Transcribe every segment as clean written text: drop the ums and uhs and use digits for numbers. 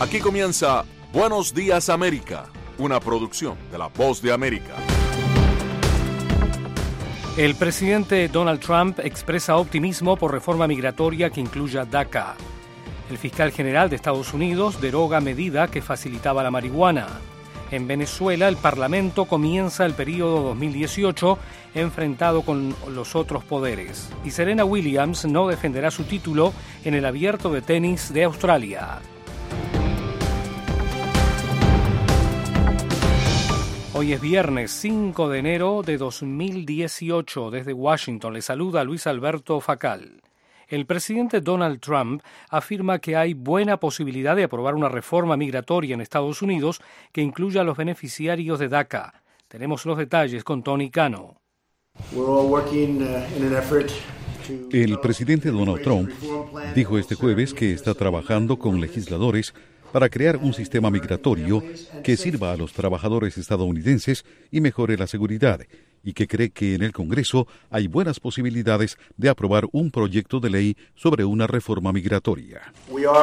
Aquí comienza Buenos Días América, una producción de La Voz de América. El presidente Donald Trump expresa optimismo por reforma migratoria que incluya DACA. El fiscal general de Estados Unidos deroga medida que facilitaba la marihuana. En Venezuela, el Parlamento comienza el período 2018 enfrentado con los otros poderes. Y Serena Williams no defenderá su título en el Abierto de Tenis de Australia. Hoy es viernes 5 de enero de 2018. Desde Washington le saluda Luis Alberto Facal. El presidente Donald Trump afirma que hay buena posibilidad de aprobar una reforma migratoria en Estados Unidos que incluya a los beneficiarios de DACA. Tenemos los detalles con Tony Cano. El presidente Donald Trump dijo este jueves que está trabajando con legisladores para crear un sistema migratorio que sirva a los trabajadores estadounidenses y mejore la seguridad, y que cree que en el Congreso hay buenas posibilidades de aprobar un proyecto de ley sobre una reforma migratoria.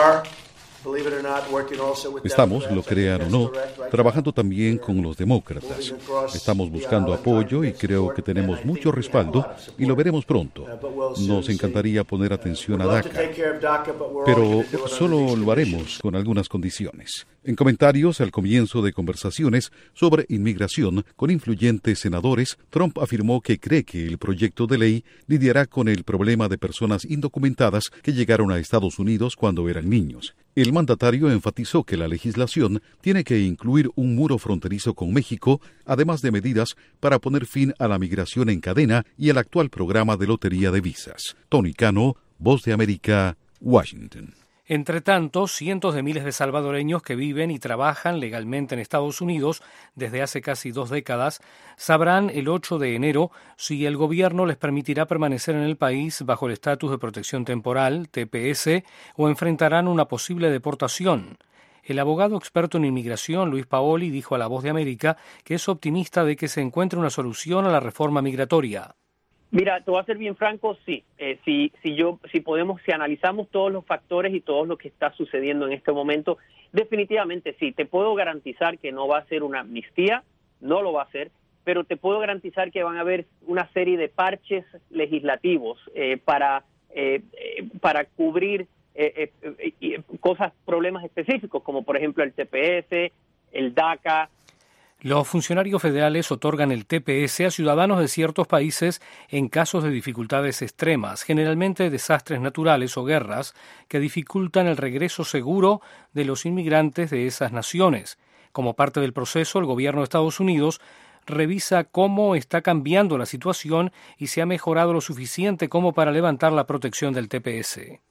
Estamos, lo crean o no, trabajando también con los demócratas. Estamos buscando apoyo y creo que tenemos mucho respaldo y lo veremos pronto. Nos encantaría poner atención a DACA, pero solo lo haremos con algunas condiciones. En comentarios al comienzo de conversaciones sobre inmigración con influyentes senadores, Trump afirmó que cree que el proyecto de ley lidiará con el problema de personas indocumentadas que llegaron a Estados Unidos cuando eran niños. El mandatario enfatizó que la legislación tiene que incluir un muro fronterizo con México, además de medidas para poner fin a la migración en cadena y el actual programa de lotería de visas. Tony Cano, Voz de América, Washington. Entre tanto, cientos de miles de salvadoreños que viven y trabajan legalmente en Estados Unidos desde hace casi 2 décadas sabrán el 8 de enero si el gobierno les permitirá permanecer en el país bajo el estatus de protección temporal, TPS, o enfrentarán una posible deportación. El abogado experto en inmigración, Luis Paoli, dijo a La Voz de América que es optimista de que se encuentre una solución a la reforma migratoria. Mira, te voy a ser bien franco, sí. Si analizamos todos los factores y todo lo que está sucediendo en este momento, definitivamente sí. Te puedo garantizar que no va a ser una amnistía, no lo va a ser, pero te puedo garantizar que van a haber una serie de parches legislativos para cubrir problemas específicos, como por ejemplo el TPS, el DACA. Los funcionarios federales otorgan el TPS a ciudadanos de ciertos países en casos de dificultades extremas, generalmente desastres naturales o guerras, que dificultan el regreso seguro de los inmigrantes de esas naciones. Como parte del proceso, el gobierno de Estados Unidos revisa cómo está cambiando la situación y si ha mejorado lo suficiente como para levantar la protección del TPS.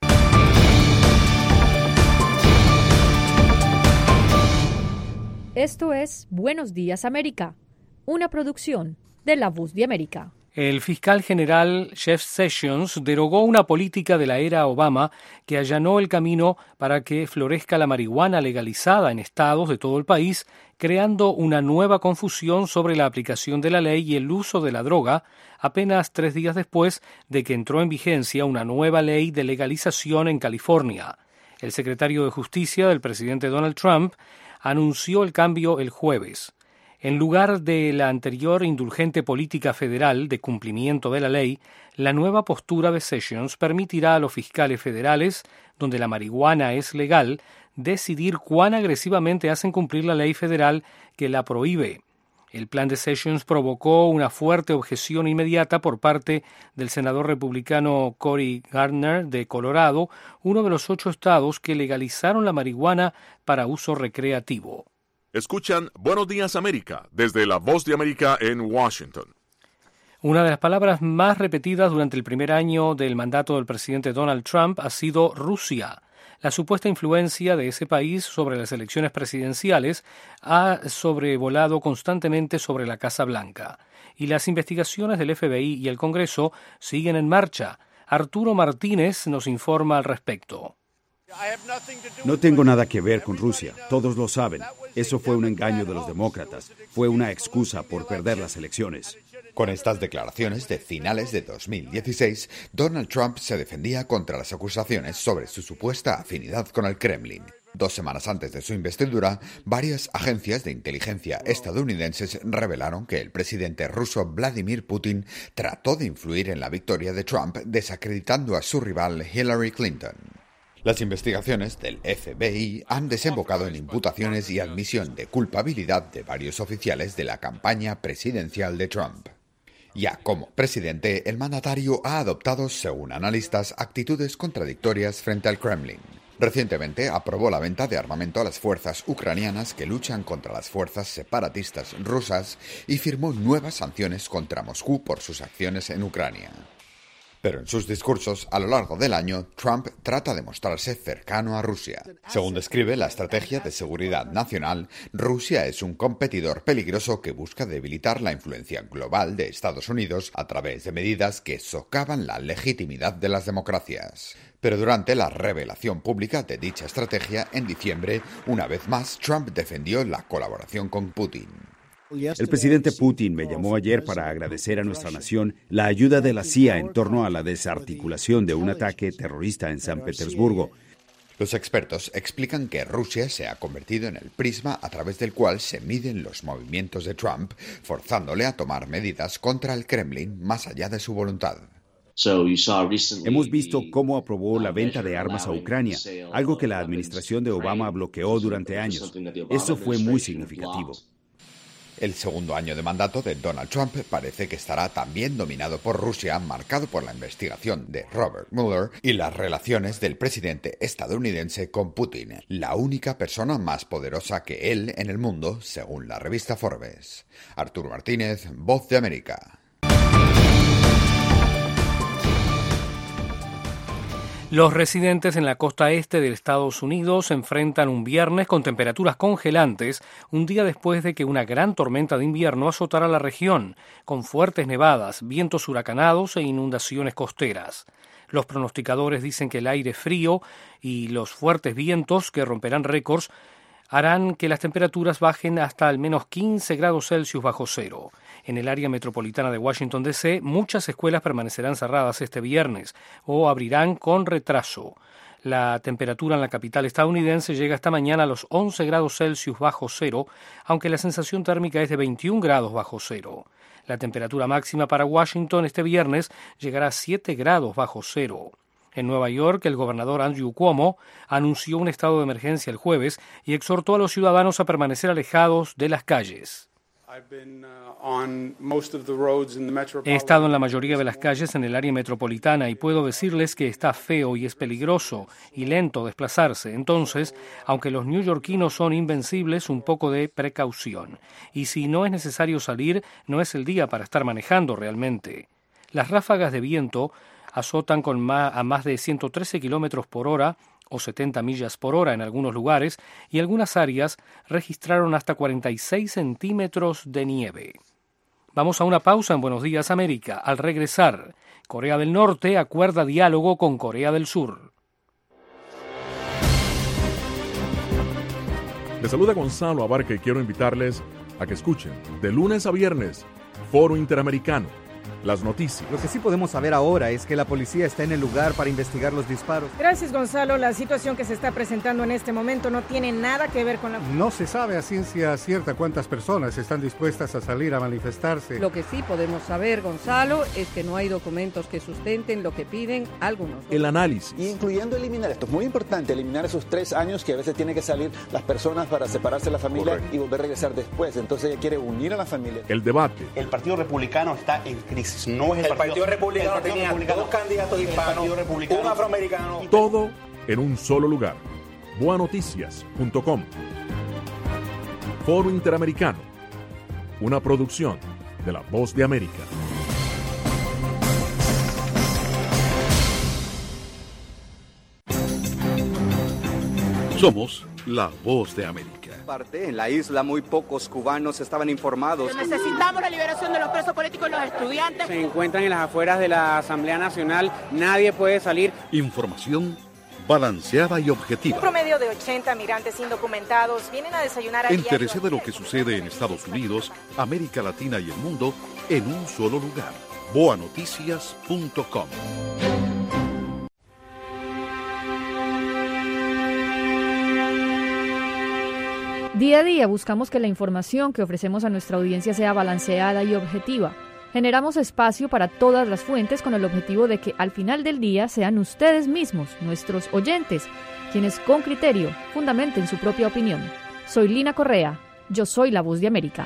Esto es Buenos Días América, una producción de La Voz de América. El fiscal general Jeff Sessions derogó una política de la era Obama que allanó el camino para que florezca la marihuana legalizada en estados de todo el país, creando una nueva confusión sobre la aplicación de la ley y el uso de la droga, apenas 3 días después de que entró en vigencia una nueva ley de legalización en California. El secretario de Justicia del presidente Donald Trump anunció el cambio el jueves. En lugar de la anterior indulgente política federal de cumplimiento de la ley, la nueva postura de Sessions permitirá a los fiscales federales, donde la marihuana es legal, decidir cuán agresivamente hacen cumplir la ley federal que la prohíbe. El plan de Sessions provocó una fuerte objeción inmediata por parte del senador republicano Cory Gardner de Colorado, uno de los 8 estados que legalizaron la marihuana para uso recreativo. Escuchan Buenos Días América desde La Voz de América en Washington. Una de las palabras más repetidas durante el primer año del mandato del presidente Donald Trump ha sido Rusia. La supuesta influencia de ese país sobre las elecciones presidenciales ha sobrevolado constantemente sobre la Casa Blanca. Y las investigaciones del FBI y el Congreso siguen en marcha. Arturo Martínez nos informa al respecto. No tengo nada que ver con Rusia, todos lo saben. Eso fue un engaño de los demócratas, fue una excusa por perder las elecciones. Con estas declaraciones de finales de 2016, Donald Trump se defendía contra las acusaciones sobre su supuesta afinidad con el Kremlin. 2 semanas antes de su investidura, varias agencias de inteligencia estadounidenses revelaron que el presidente ruso Vladimir Putin trató de influir en la victoria de Trump, desacreditando a su rival Hillary Clinton. Las investigaciones del FBI han desembocado en imputaciones y admisión de culpabilidad de varios oficiales de la campaña presidencial de Trump. Ya como presidente, el mandatario ha adoptado, según analistas, actitudes contradictorias frente al Kremlin. Recientemente aprobó la venta de armamento a las fuerzas ucranianas que luchan contra las fuerzas separatistas rusas y firmó nuevas sanciones contra Moscú por sus acciones en Ucrania. Pero en sus discursos a lo largo del año, Trump trata de mostrarse cercano a Rusia. Según describe la Estrategia de Seguridad Nacional, Rusia es un competidor peligroso que busca debilitar la influencia global de Estados Unidos a través de medidas que socavan la legitimidad de las democracias. Pero durante la revelación pública de dicha estrategia en diciembre, una vez más, Trump defendió la colaboración con Putin. El presidente Putin me llamó ayer para agradecer a nuestra nación la ayuda de la CIA en torno a la desarticulación de un ataque terrorista en San Petersburgo. Los expertos explican que Rusia se ha convertido en el prisma a través del cual se miden los movimientos de Trump, forzándole a tomar medidas contra el Kremlin más allá de su voluntad. Hemos visto cómo aprobó la venta de armas a Ucrania, algo que la administración de Obama bloqueó durante años. Eso fue muy significativo. El segundo año de mandato de Donald Trump parece que estará también dominado por Rusia, marcado por la investigación de Robert Mueller y las relaciones del presidente estadounidense con Putin, la única persona más poderosa que él en el mundo, según la revista Forbes. Arturo Martínez, Voz de América. Los residentes en la costa este de Estados Unidos se enfrentan un viernes con temperaturas congelantes, un día después de que una gran tormenta de invierno azotara la región, con fuertes nevadas, vientos huracanados e inundaciones costeras. Los pronosticadores dicen que el aire frío y los fuertes vientos que romperán récords harán que las temperaturas bajen hasta al menos 15 grados Celsius bajo cero. En el área metropolitana de Washington, D.C., muchas escuelas permanecerán cerradas este viernes o abrirán con retraso. La temperatura en la capital estadounidense llega esta mañana a los 11 grados Celsius bajo cero, aunque la sensación térmica es de 21 grados bajo cero. La temperatura máxima para Washington este viernes llegará a 7 grados bajo cero. En Nueva York, el gobernador Andrew Cuomo anunció un estado de emergencia el jueves y exhortó a los ciudadanos a permanecer alejados de las calles. He estado en la mayoría de las calles en el área metropolitana y puedo decirles que está feo y es peligroso y lento desplazarse. Entonces, aunque los neoyorquinos son invencibles, un poco de precaución. Y si no es necesario salir, no es el día para estar manejando realmente. Las ráfagas de viento azotan a más de 113 kilómetros por hora o 70 millas por hora en algunos lugares, y algunas áreas registraron hasta 46 centímetros de nieve. Vamos a una pausa en Buenos Días América. Al regresar, Corea del Norte acuerda diálogo con Corea del Sur. Les saluda Gonzalo Abarca y quiero invitarles a que escuchen de lunes a viernes Foro Interamericano. Las noticias. Lo que sí podemos saber ahora es que la policía está en el lugar para investigar los disparos. Gracias, Gonzalo. La situación que se está presentando en este momento no tiene nada que ver con la... No se sabe a ciencia cierta cuántas personas están dispuestas a salir a manifestarse. Lo que sí podemos saber, Gonzalo, es que no hay documentos que sustenten lo que piden algunos. El análisis. Incluyendo eliminar, esto es muy importante, eliminar esos 3 años que a veces tienen que salir las personas para separarse de la familia. Correcto. Y volver a regresar después. Entonces ella quiere unir a la familia. El debate. El Partido Republicano está en crisis. No es el Partido Republicano tenía 2 candidatos hispanos, un afroamericano. Todo en un solo lugar. Boanoticias.com. Foro Interamericano. Una producción de La Voz de América. Somos La Voz de América. En la isla muy pocos cubanos estaban informados. Necesitamos la liberación de los presos políticos y los estudiantes. Se encuentran en las afueras de la Asamblea Nacional, nadie puede salir. Información balanceada y objetiva. Un promedio de 80 migrantes indocumentados vienen a desayunar a Entérese de lo que sucede en Estados Unidos, América Latina y el mundo en un solo lugar. Boanoticias.com. Día a día buscamos que la información que ofrecemos a nuestra audiencia sea balanceada y objetiva. Generamos espacio para todas las fuentes con el objetivo de que al final del día sean ustedes mismos, nuestros oyentes, quienes con criterio fundamenten su propia opinión. Soy Lina Correa, yo soy La Voz de América.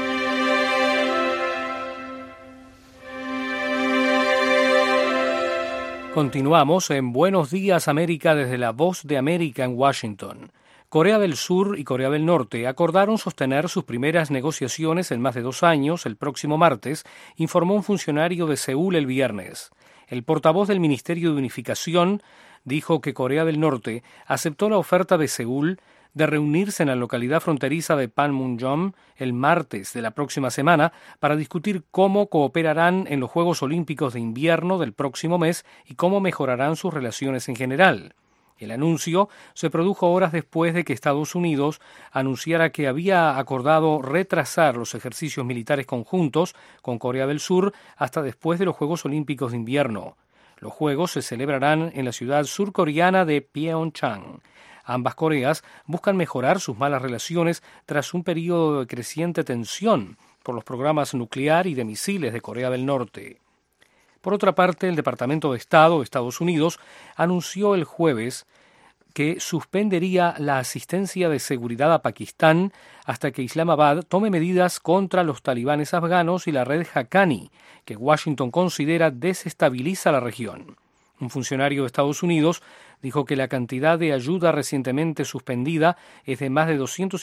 Continuamos en Buenos Días América desde La Voz de América en Washington. Corea del Sur y Corea del Norte acordaron sostener sus primeras negociaciones en más de 2 años el próximo martes, informó un funcionario de Seúl el viernes. El portavoz del Ministerio de Unificación dijo que Corea del Norte aceptó la oferta de Seúl de reunirse en la localidad fronteriza de Panmunjom el martes de la próxima semana para discutir cómo cooperarán en los Juegos Olímpicos de Invierno del próximo mes y cómo mejorarán sus relaciones en general. El anuncio se produjo horas después de que Estados Unidos anunciara que había acordado retrasar los ejercicios militares conjuntos con Corea del Sur hasta después de los Juegos Olímpicos de Invierno. Los Juegos se celebrarán en la ciudad surcoreana de Pyeongchang. Ambas Coreas buscan mejorar sus malas relaciones tras un periodo de creciente tensión por los programas nuclear y de misiles de Corea del Norte. Por otra parte, el Departamento de Estado de Estados Unidos anunció el jueves que suspendería la asistencia de seguridad a Pakistán hasta que Islamabad tome medidas contra los talibanes afganos y la red Haqqani, que Washington considera desestabiliza la región. Un funcionario de Estados Unidos dijo que la cantidad de ayuda recientemente suspendida es de más de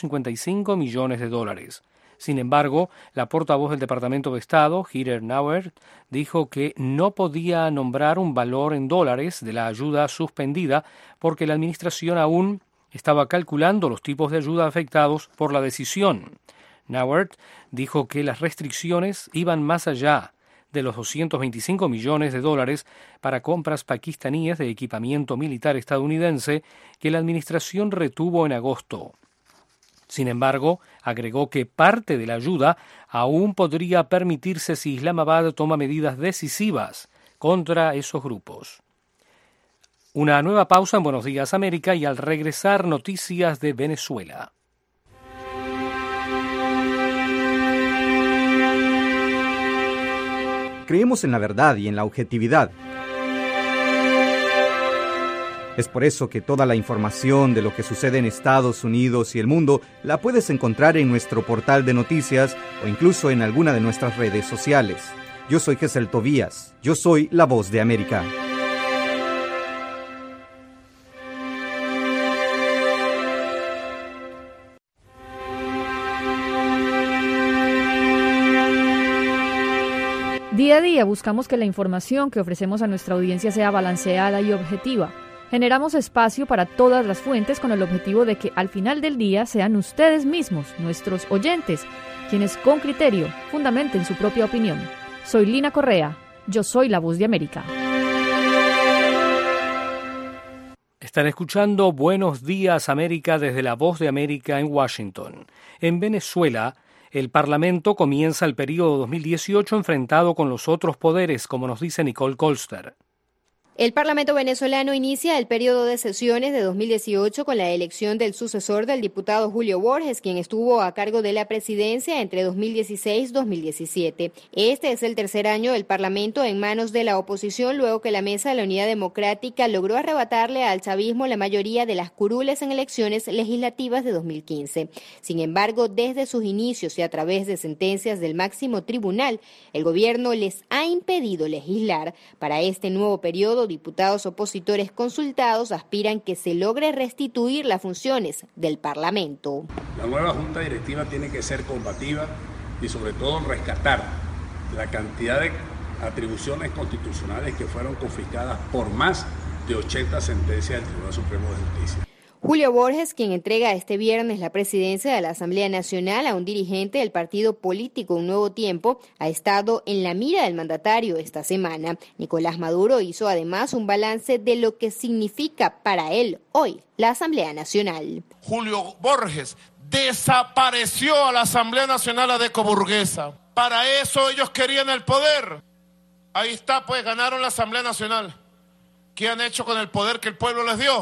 $255 millones. Sin embargo, la portavoz del Departamento de Estado, Heather Nauert, dijo que no podía nombrar un valor en dólares de la ayuda suspendida porque la administración aún estaba calculando los tipos de ayuda afectados por la decisión. Nauert dijo que las restricciones iban más allá de los $225 millones para compras pakistaníes de equipamiento militar estadounidense que la administración retuvo en agosto. Sin embargo, agregó que parte de la ayuda aún podría permitirse si Islamabad toma medidas decisivas contra esos grupos. Una nueva pausa en Buenos Días América y al regresar noticias de Venezuela. Creemos en la verdad y en la objetividad. Es por eso que toda la información de lo que sucede en Estados Unidos y el mundo la puedes encontrar en nuestro portal de noticias o incluso en alguna de nuestras redes sociales. Yo soy Gesell Tobías. Yo soy La Voz de América. Día a día buscamos que la información que ofrecemos a nuestra audiencia sea balanceada y objetiva. Generamos espacio para todas las fuentes con el objetivo de que al final del día sean ustedes mismos, nuestros oyentes, quienes con criterio fundamenten su propia opinión. Soy Lina Correa, yo soy La Voz de América. Están escuchando Buenos Días América desde La Voz de América en Washington. En Venezuela, el Parlamento comienza el periodo 2018 enfrentado con los otros poderes, como nos dice Nicole Colster. El Parlamento venezolano inicia el periodo de sesiones de 2018 con la elección del sucesor del diputado Julio Borges, quien estuvo a cargo de la presidencia entre 2016 y 2017. Este es el tercer año del Parlamento en manos de la oposición, luego que la Mesa de la Unidad Democrática logró arrebatarle al chavismo la mayoría de las curules en elecciones legislativas de 2015. Sin embargo, desde sus inicios y a través de sentencias del máximo tribunal, el gobierno les ha impedido legislar. Para este nuevo periodo, diputados opositores consultados aspiran que se logre restituir las funciones del Parlamento. La nueva Junta Directiva tiene que ser combativa y sobre todo rescatar la cantidad de atribuciones constitucionales que fueron confiscadas por más de 80 sentencias del Tribunal Supremo de Justicia. Julio Borges, quien entrega este viernes la presidencia de la Asamblea Nacional a un dirigente del partido político Un Nuevo Tiempo, ha estado en la mira del mandatario esta semana. Nicolás Maduro hizo además un balance de lo que significa para él hoy la Asamblea Nacional. Julio Borges desapareció a la Asamblea Nacional adecoburguesa. Para eso ellos querían el poder. Ahí está, pues ganaron la Asamblea Nacional. ¿Qué han hecho con el poder que el pueblo les dio?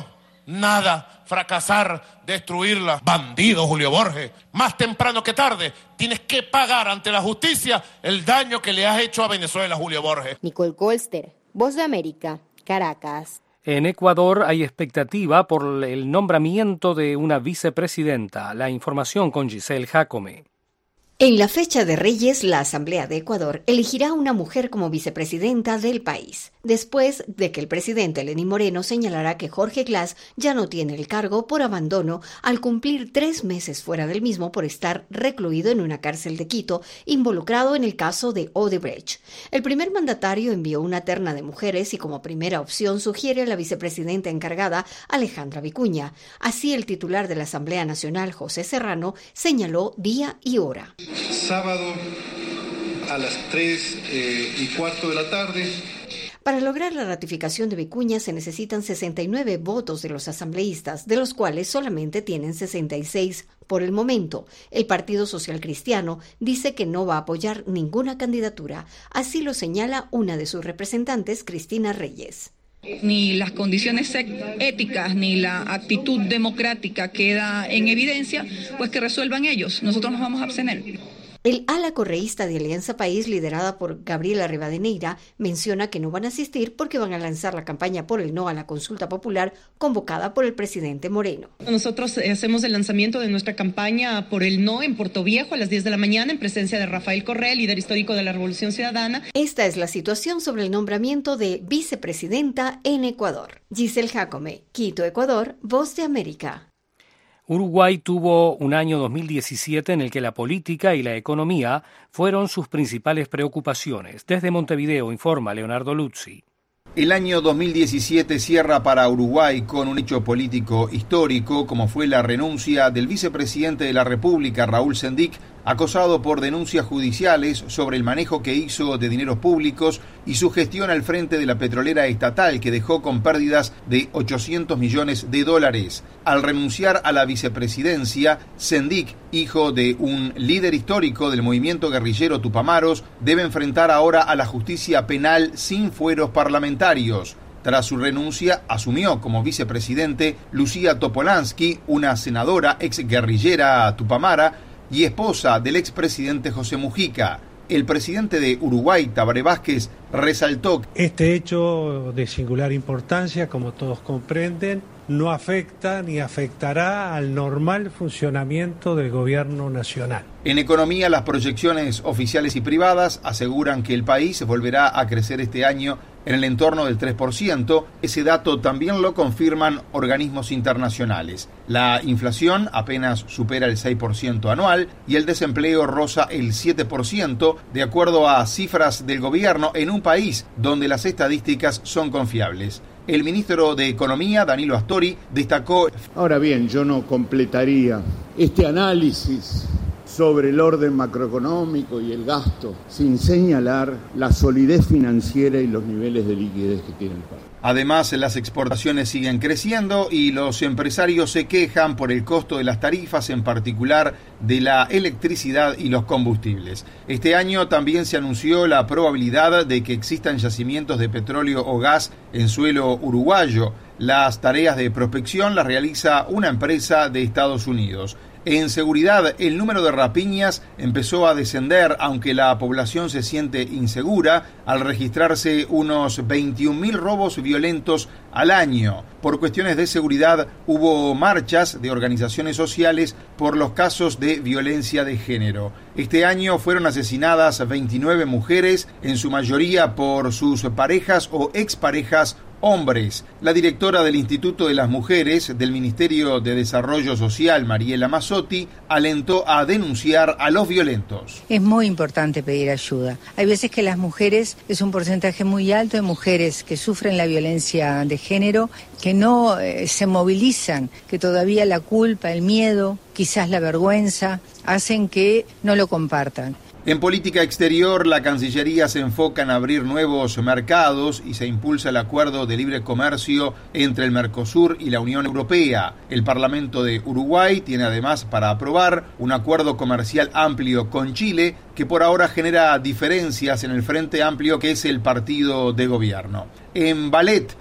nada, fracasar, destruirla. Bandido Julio Borges, más temprano que tarde tienes que pagar ante la justicia el daño que le has hecho a Venezuela, Julio Borges. Nicole Colster, Voz de América, Caracas. En Ecuador hay expectativa por el nombramiento de una vicepresidenta. La información con Giselle Jacome. En la fecha de Reyes, la Asamblea de Ecuador elegirá a una mujer como vicepresidenta del país, después de que el presidente Lenín Moreno señalará que Jorge Glass ya no tiene el cargo por abandono al cumplir 3 meses fuera del mismo por estar recluido en una cárcel de Quito, involucrado en el caso de Odebrecht. El primer mandatario envió una terna de mujeres y como primera opción sugiere a la vicepresidenta encargada, Alejandra Vicuña. Así el titular de la Asamblea Nacional, José Serrano, señaló día y hora. Sábado a las 3:15 de la tarde. Para lograr la ratificación de Vicuña se necesitan 69 votos de los asambleístas, de los cuales solamente tienen 66 por el momento. El Partido Social Cristiano dice que no va a apoyar ninguna candidatura. Así lo señala una de sus representantes, Cristina Reyes. Ni las condiciones éticas ni la actitud democrática queda en evidencia, pues que resuelvan ellos. Nosotros nos vamos a abstener. El ala correísta de Alianza País, liderada por Gabriela Rivadeneira, menciona que no van a asistir porque van a lanzar la campaña por el no a la consulta popular convocada por el presidente Moreno. Nosotros hacemos el lanzamiento de nuestra campaña por el no en Puerto Viejo a las 10 de la mañana en presencia de Rafael Correa, líder histórico de la Revolución Ciudadana. Esta es la situación sobre el nombramiento de vicepresidenta en Ecuador. Giselle Jacome, Quito, Ecuador, Voz de América. Uruguay tuvo un año 2017 en el que la política y la economía fueron sus principales preocupaciones. Desde Montevideo informa Leonardo Luzzi. El año 2017 cierra para Uruguay con un hecho político histórico, como fue la renuncia del vicepresidente de la República, Raúl Sendic, acosado por denuncias judiciales sobre el manejo que hizo de dineros públicos y su gestión al frente de la petrolera estatal, que dejó con pérdidas de $800 millones. Al renunciar a la vicepresidencia, Sendic, hijo de un líder histórico del movimiento guerrillero Tupamaros, debe enfrentar ahora a la justicia penal sin fueros parlamentarios. Tras su renuncia, asumió como vicepresidente Lucía Topolansky, una senadora exguerrillera tupamara y esposa del expresidente José Mujica. El presidente de Uruguay, Tabaré Vázquez, resaltó: este hecho de singular importancia, como todos comprenden, no afecta ni afectará al normal funcionamiento del gobierno nacional. En economía, las proyecciones oficiales y privadas aseguran que el país volverá a crecer este año en el entorno del 3%. Ese dato también lo confirman organismos internacionales. La inflación apenas supera el 6% anual y el desempleo roza el 7%, de acuerdo a cifras del gobierno en un país donde las estadísticas son confiables. El ministro de Economía, Danilo Astori, destacó: ahora bien, yo no completaría este análisis sobre el orden macroeconómico y el gasto sin señalar la solidez financiera y los niveles de liquidez que tiene el país. Además, las exportaciones siguen creciendo y los empresarios se quejan por el costo de las tarifas, en particular de la electricidad y los combustibles. Este año también se anunció la probabilidad de que existan yacimientos de petróleo o gas en suelo uruguayo. Las tareas de prospección las realiza una empresa de Estados Unidos. En seguridad, el número de rapiñas empezó a descender, aunque la población se siente insegura, al registrarse unos 21.000 robos violentos al año. Por cuestiones de seguridad, hubo marchas de organizaciones sociales por los casos de violencia de género. Este año fueron asesinadas 29 mujeres, en su mayoría por sus parejas o exparejas hombres. La directora del Instituto de las Mujeres del Ministerio de Desarrollo Social, Mariela Mazzotti, alentó a denunciar a los violentos. Es muy importante pedir ayuda. Hay veces que las mujeres, es un porcentaje muy alto de mujeres que sufren la violencia de género, que no se movilizan, que todavía la culpa, el miedo, quizás la vergüenza, hacen que no lo compartan. En política exterior, la Cancillería se enfoca en abrir nuevos mercados y se impulsa el acuerdo de libre comercio entre el Mercosur y la Unión Europea. El Parlamento de Uruguay tiene además para aprobar un acuerdo comercial amplio con Chile, que por ahora genera diferencias en el Frente Amplio, que es el partido de gobierno. En ballet,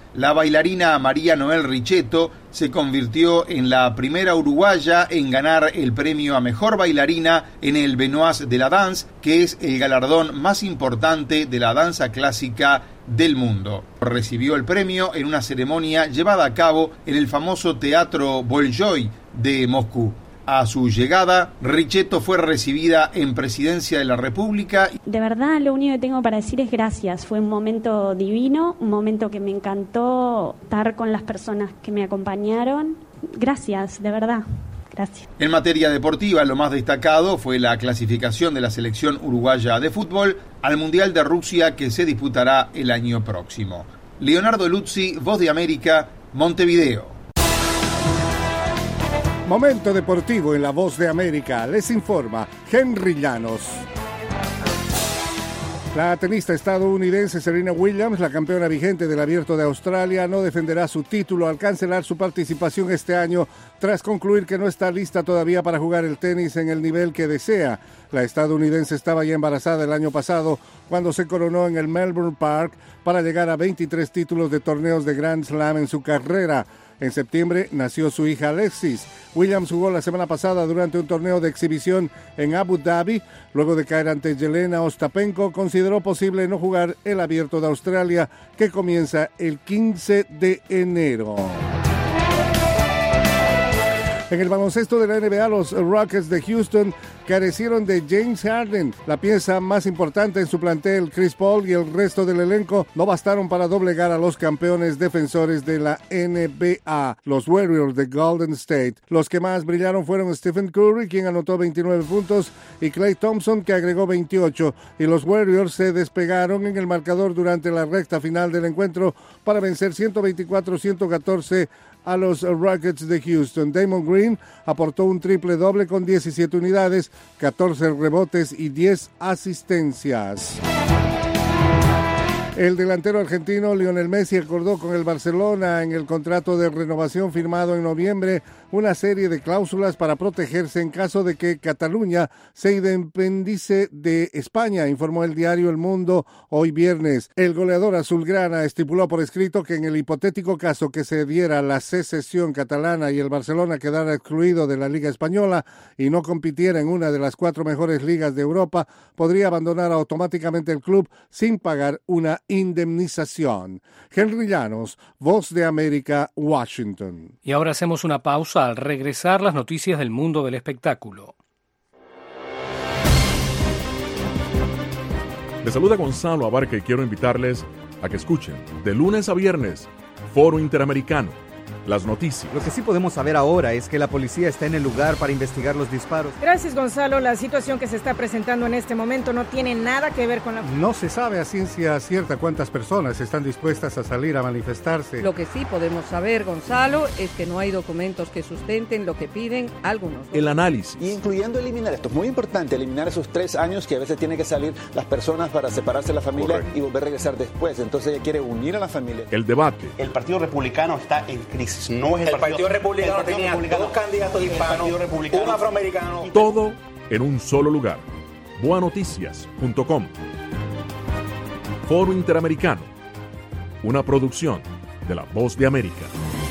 La bailarina María Noel Ricciotto se convirtió en la primera uruguaya en ganar el premio a mejor bailarina en el Benoît de la Danse, que es el galardón más importante de la danza clásica del mundo. Recibió el premio en una ceremonia llevada a cabo en el famoso Teatro Bolshoi de Moscú. A su llegada, Ricciotto fue recibida en Presidencia de la República. De verdad, lo único que tengo para decir es gracias. Fue un momento divino, un momento que me encantó estar con las personas que me acompañaron. Gracias, de verdad. Gracias. En materia deportiva, lo más destacado fue la clasificación de la selección uruguaya de fútbol al Mundial de Rusia, que se disputará el año próximo. Leonardo Luzzi, Voz de América, Montevideo. Momento deportivo en La Voz de América. Les informa Henry Llanos. La tenista estadounidense Serena Williams, la campeona vigente del Abierto de Australia, no defenderá su título al cancelar su participación este año tras concluir que no está lista todavía para jugar el tenis en el nivel que desea. La estadounidense estaba ya embarazada el año pasado cuando se coronó en el Melbourne Park para llegar a 23 títulos de torneos de Grand Slam en su carrera. En septiembre nació su hija Alexis. Williams jugó la semana pasada durante un torneo de exhibición en Abu Dhabi. Luego de caer ante Yelena Ostapenko, consideró posible no jugar el Abierto de Australia, que comienza el 15 de enero. En el baloncesto de la NBA, los Rockets de Houston carecieron de James Harden. La pieza más importante en su plantel, Chris Paul, y el resto del elenco no bastaron para doblegar a los campeones defensores de la NBA, los Warriors de Golden State. Los que más brillaron fueron Stephen Curry, quien anotó 29 puntos, y Klay Thompson, que agregó 28. Y los Warriors se despegaron en el marcador durante la recta final del encuentro para vencer 124-114 a los Rockets de Houston. Damon Green aportó un triple doble con 17 unidades, 14 rebotes y 10 asistencias. El delantero argentino Lionel Messi acordó con el Barcelona en el contrato de renovación firmado en noviembre una serie de cláusulas para protegerse en caso de que Cataluña se independice de España, informó el diario El Mundo hoy viernes. El goleador azulgrana estipuló por escrito que en el hipotético caso que se diera la secesión catalana y el Barcelona quedara excluido de la Liga Española y no compitiera en una de las 4 mejores ligas de Europa, podría abandonar automáticamente el club sin pagar una indemnización. Henry Llanos, Voz de América, Washington. Y ahora hacemos una pausa. Al regresar, las noticias del mundo del espectáculo. Les saluda Gonzalo Abarca y quiero invitarles a que escuchen de lunes a viernes Foro Interamericano. Las noticias. Lo que sí podemos saber ahora es que la policía está en el lugar para investigar los disparos. Gracias, Gonzalo. La situación que se está presentando en este momento no tiene nada que ver con la... No se sabe a ciencia cierta cuántas personas están dispuestas a salir a manifestarse. Lo que sí podemos saber, Gonzalo, es que no hay documentos que sustenten lo que piden algunos. El análisis. Y incluyendo eliminar, esto es muy importante, eliminar esos 3 años que a veces tienen que salir las personas para separarse de la familia. Correcto. Y volver a regresar después. Entonces ella quiere unir a la familia. El debate. El Partido Republicano está en crisis. No es el Partido Republicano tenía 2 candidatos hispanos, un afroamericano. Todo en un solo lugar. Boanoticias.com. Foro Interamericano. Una producción de La Voz de América.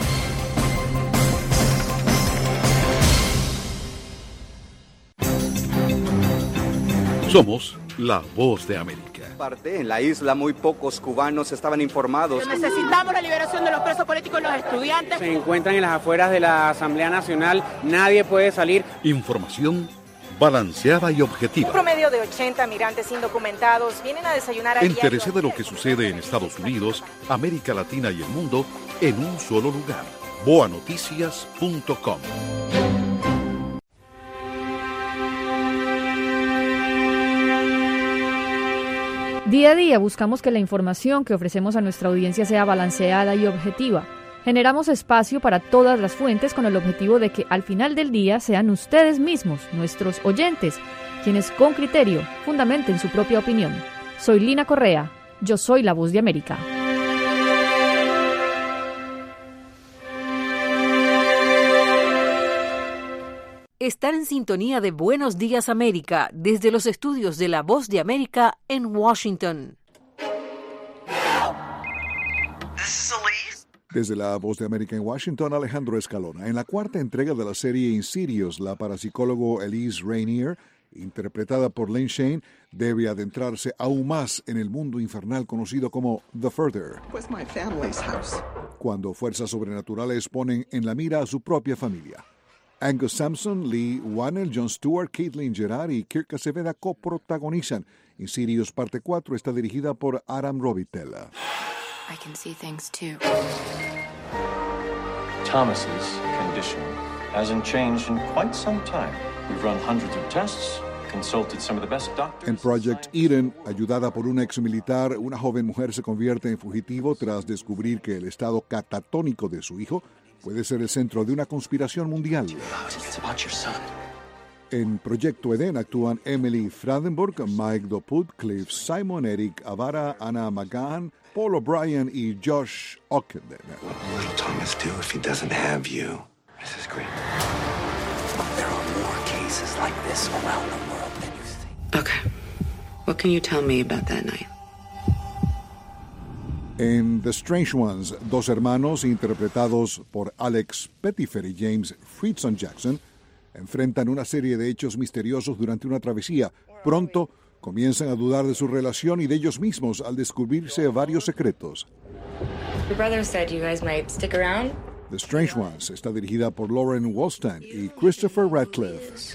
Somos La Voz de América. En la isla muy pocos cubanos estaban informados. Necesitamos la liberación de los presos políticos y los estudiantes. Se encuentran en las afueras de la Asamblea Nacional, nadie puede salir. Información balanceada y objetiva. Un promedio de 80 migrantes indocumentados vienen a desayunar a Entérese de lo que sucede en Estados Unidos, América Latina y el mundo en un solo lugar. Boanoticias.com. Día a día buscamos que la información que ofrecemos a nuestra audiencia sea balanceada y objetiva. Generamos espacio para todas las fuentes con el objetivo de que al final del día sean ustedes mismos, nuestros oyentes, quienes con criterio fundamenten su propia opinión. Soy Lina Correa, yo soy La Voz de América. Están en sintonía de Buenos Días América desde los estudios de La Voz de América en Washington. This is Elise. Desde la Voz de América en Washington, Alejandro Escalona. En la cuarta entrega de la serie Insidious, la parapsicólogo Elise Rainier, interpretada por Lane Shane, debe adentrarse aún más en el mundo infernal conocido como The Further. Was my family's house. Cuando fuerzas sobrenaturales ponen en la mira a su propia familia. Angus Sampson, Lee Whannell, Jon Stewart, Caitlin Gerard y Kirk Aceveda coprotagonizan. Insidious parte 4 está dirigida por Aram Robitella. I can see things too. Thomas's condition hasn't changed in quite some time. We've run hundreds of tests, consulted some of the best doctors. En Project Eden, ayudada por un ex militar, una joven mujer se convierte en fugitivo tras descubrir que el estado catatónico de su hijo puede ser el centro de una conspiración mundial. It's about your son. En Proyecto Eden actúan Emily Fradenburg, Mike Doput, Cliff Simon, Eric Avara, Anna McGahan, Paul O'Brien y Josh Ockenden. What will Thomas do if he doesn't have you? Mrs. Green. There are more cases like this around the world than you think. Okay. What can you tell me about that night? En The Strange Ones, dos hermanos interpretados por Alex Pettyfer y James Friedson Jackson enfrentan una serie de hechos misteriosos durante una travesía. Pronto comienzan a dudar de su relación y de ellos mismos al descubrirse varios secretos. Your brother said you guys might stick around. The Strange Ones está dirigida por Lauren Wolstein y Christopher Radcliffe.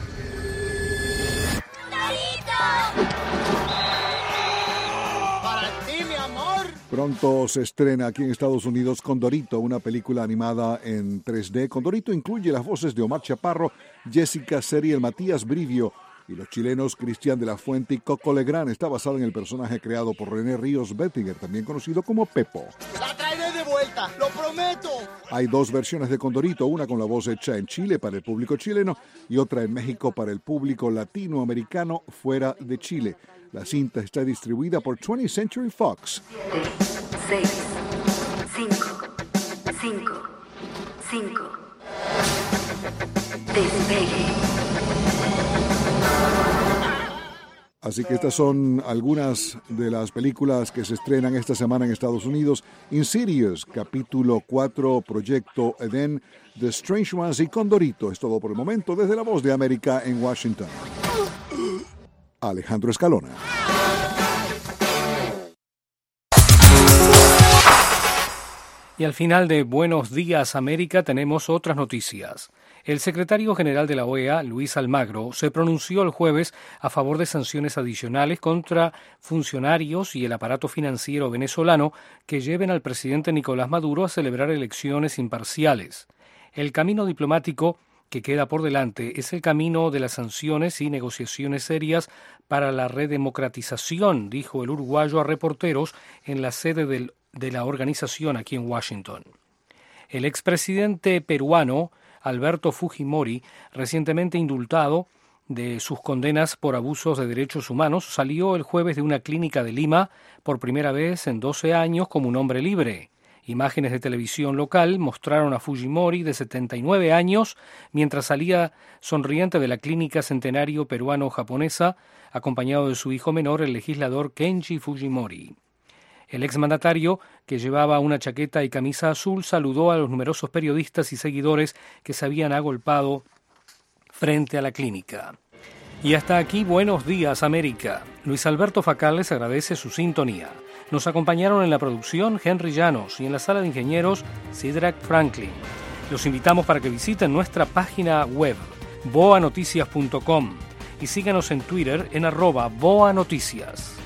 Pronto se estrena aquí en Estados Unidos Condorito, una película animada en 3D. Condorito incluye las voces de Omar Chaparro, Jessica Seriel, Matías Brivio y los chilenos Cristian de la Fuente y Coco Legrand. Está basada en el personaje creado por René Ríos Bettinger, también conocido como Pepo. ¡La traeré de vuelta! ¡Lo prometo! Hay dos versiones de Condorito, una con la voz hecha en Chile para el público chileno y otra en México para el público latinoamericano fuera de Chile. La cinta está distribuida por 20th Century Fox. 6, 5, 5. Despegue. Así que estas son algunas de las películas que se estrenan esta semana en Estados Unidos. Insidious, capítulo 4, Proyecto Eden, The Strange Ones y Condorito. Es todo por el momento desde La Voz de América en Washington. Alejandro Escalona. Y al final de Buenos Días América tenemos otras noticias. El secretario general de la OEA, Luis Almagro, se pronunció el jueves a favor de sanciones adicionales contra funcionarios y el aparato financiero venezolano que lleven al presidente Nicolás Maduro a celebrar elecciones imparciales. El camino diplomático que queda por delante es el camino de las sanciones y negociaciones serias para la redemocratización, dijo el uruguayo a reporteros en la sede de la organización aquí en Washington. El expresidente peruano Alberto Fujimori, recientemente indultado de sus condenas por abusos de derechos humanos, salió el jueves de una clínica de Lima por primera vez en 12 años como un hombre libre. Imágenes de televisión local mostraron a Fujimori, de 79 años, mientras salía sonriente de la clínica centenario peruano-japonesa, acompañado de su hijo menor, el legislador Kenji Fujimori. El exmandatario, que llevaba una chaqueta y camisa azul, saludó a los numerosos periodistas y seguidores que se habían agolpado frente a la clínica. Y hasta aquí Buenos Días América. Luis Alberto Facal les agradece su sintonía. Nos acompañaron en la producción Henry Llanos y en la sala de ingenieros Sidrak Franklin. Los invitamos para que visiten nuestra página web boanoticias.com y síganos en Twitter en @boanoticias.